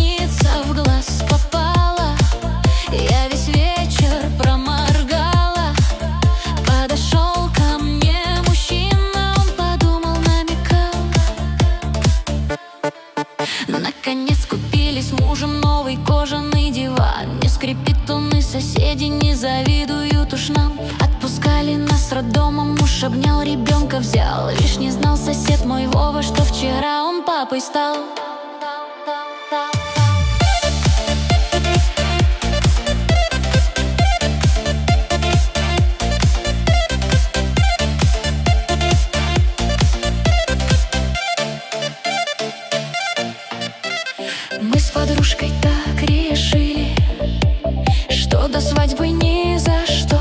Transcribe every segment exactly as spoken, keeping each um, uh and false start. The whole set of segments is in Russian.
ресница в глаз попала. Я весь вечер проморгала. Подошел ко мне мужчина, он подумал, намекал. Наконец купили с мужем новый кожаный диван. Не скрипит он, и соседи не завидуют уж нам. Отпускали нас с роддома, муж обнял, ребенка взял. Лишь не знал сосед мой Вова, что вчера он папой стал. Мы с подружкой так решили, что до свадьбы ни за что.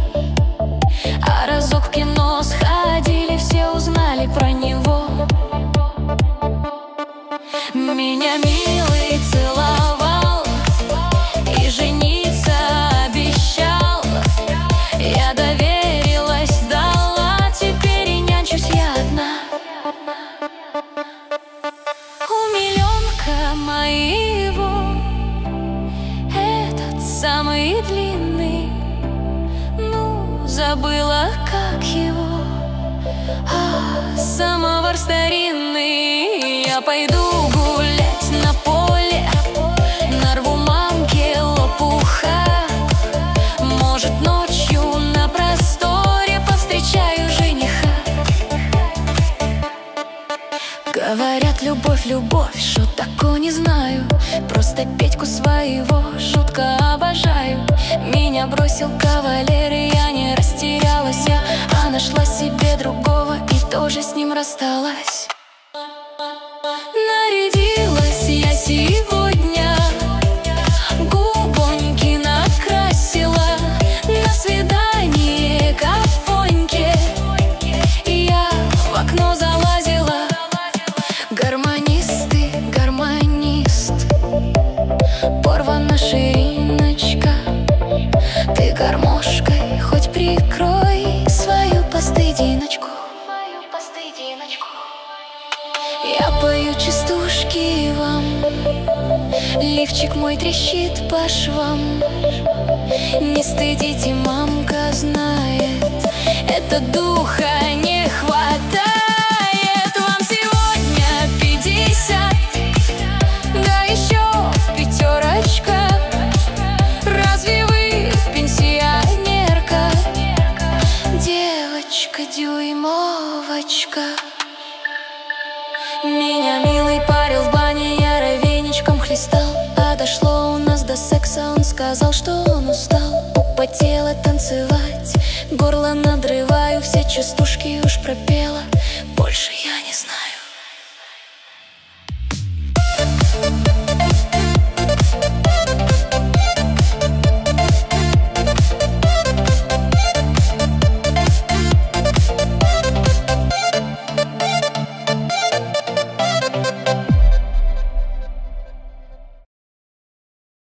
А разок в кино сходили, все узнали про него. Меня милый целовал и жениться обещал. Я доверилась, дала, теперь и нянчусь я одна. Умиленка моего, этот самый длинный, ну, забыла, как его, а самовар старинный. Я пойду гулять на поле, нарву мамке лопуха. Может, ночью на просторе повстречаю жениха. Говорят, любовь, любовь, что такое не знаю. Просто Петьку своего жутко обожаю. Меня бросил кавалер, и я не растерялась, я, а нашла себе другого и тоже с ним рассталась. Нарядилась я сегодня, губоньки накрасила, на свидание к Афоньке я в окно залазила. Гармонисты, гармонист, порвана шириночка. Ты гармошкой хоть прикрой свою постыдиночку. Я пою частушки вам, лифчик мой трещит по швам. Не стыдите, мамка знает, это духа не хватает. Вам сегодня пятьдесят, да еще пятерочка. Разве вы пенсионерка, девочка-дюймовочка? Меня милый парил в бане, я ровеничком хлестал. А дошло у нас до секса, он сказал, что он устал. Употела танцевать, горло надрываю, все частушки уж пропела.